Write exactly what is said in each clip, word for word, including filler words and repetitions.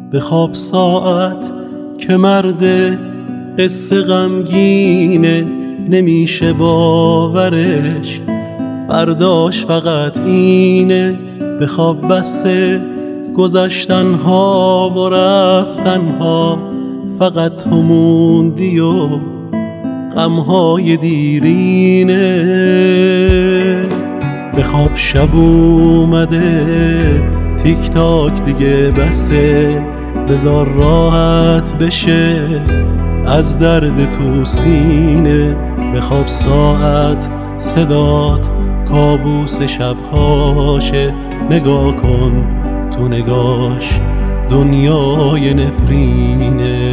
بخواب ساعت که مرد قصه غمگینه، نمیشه باورش فرداش فقط اینه. بخواب بسه گذشتنها و رفتنها، فقط تو موندی و غمهای دیرینه. بخواب شب اومده، تیک تاک دیگه بسه، بذار راحت بشه از درد تو سینه. بخواب ساعت صدات کابوس شبهاشه، نگاه کن تو نگاش دنیای نفرینه.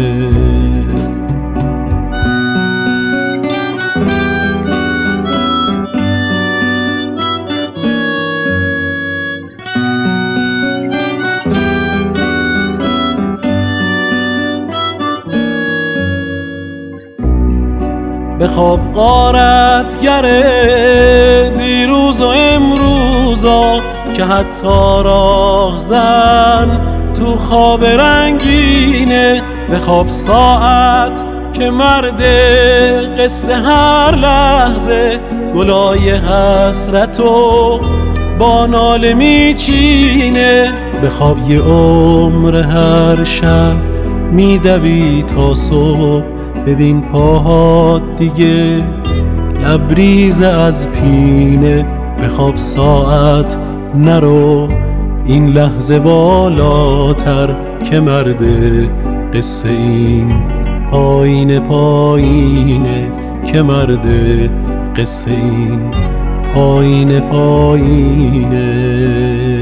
بخواب غارت گره دیروز و امروزا، که حتی راه زن تو خواب رنگینه. بخواب ساعت که مرد قصه هر لحظه، گلای حسرتو با ناله میچینه. بخواب یه عمر هر شب میدوی تا صبح، ببین پاهات دیگه لبریز از پینه. بخواب ساعت نرو این لحظه بالاتر، که مرد قصه این پایین پایینه، که مرد قصه این پایین پایینه.